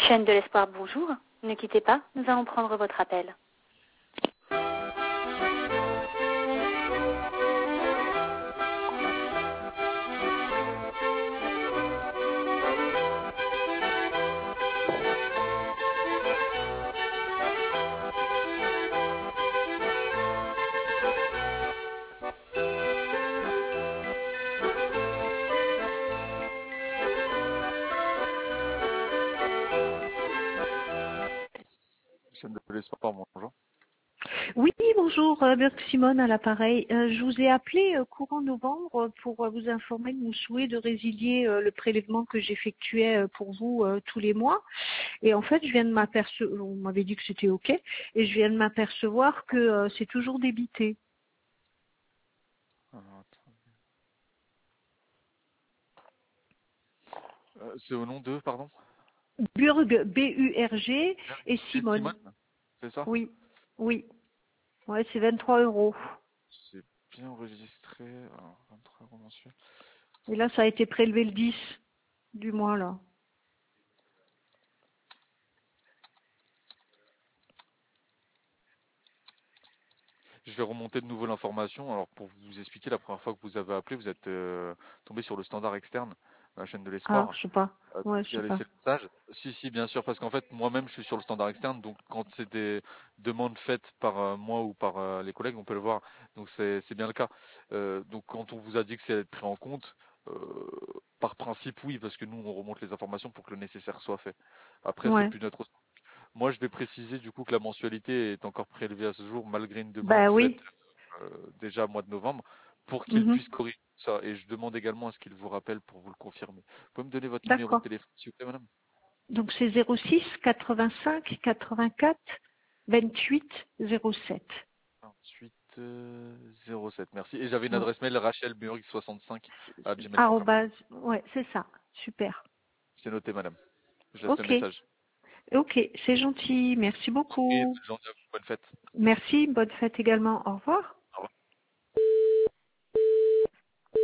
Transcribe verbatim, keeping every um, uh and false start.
Chaîne de l'espoir, bonjour. Ne quittez pas, nous allons prendre votre appel. Chaîne de l'espoir, bonjour. Oui, bonjour, euh, Burke Simone à l'appareil. Euh, je vous ai appelé euh, courant novembre pour euh, vous informer de mon souhait de résilier euh, le prélèvement que j'effectuais euh, pour vous euh, tous les mois. Et en fait, je viens de m'apercevoir, on m'avait dit que c'était OK, et je viens de m'apercevoir que euh, c'est toujours débité. Alors, attendez. Euh, c'est au nom de, pardon Burg, B U R G, et C'est Simone. Simone, c'est ça? Oui, oui. Ouais, c'est vingt-trois euros. C'est bien enregistré. Alors, vingt-trois euros mensuels. Et là, ça a été prélevé le dix du mois, là. Je vais remonter de nouveau l'information. Alors, pour vous expliquer, la première fois que vous avez appelé, vous êtes euh, tombé sur le standard externe, la chaîne de Ah, l'espoir, je sais pas. euh, Ouais, je qui sais a pas. laissé le message. Si, si, bien sûr, parce qu'en fait, moi-même, je suis sur le standard externe, donc quand c'est des demandes faites par euh, moi ou par euh, les collègues, on peut le voir. Donc, c'est c'est bien le cas. Euh, donc, quand on vous a dit que c'est pris en compte, euh, par principe, oui, parce que nous, on remonte les informations pour que le nécessaire soit fait. Après, c'est Ouais. plus notre. Moi, je vais préciser du coup que la mensualité est encore prélevée à ce jour, malgré une demande Bah faite oui. euh, déjà au mois de novembre, pour qu'il Mhm. puisse corriger ça. Et je demande également à ce qu'il vous rappelle pour vous le confirmer. Vous pouvez me donner votre numéro de D'accord. téléphone, s'il vous plaît, madame? Donc c'est zéro six quatre-vingt-cinq quatre-vingt-quatre vingt-huit zéro sept. vingt-huit euh, zéro sept, merci. Et j'avais une Ouais. adresse mail rachelburg soixante-cinq à gmail point com. Arrobase. Ouais, c'est ça. Super. C'est noté, madame. Je laisse le Ok. message. Ok, c'est gentil. Merci Et beaucoup. bonne journée à vous, bonne fête. Merci. Bonne fête également. Au revoir.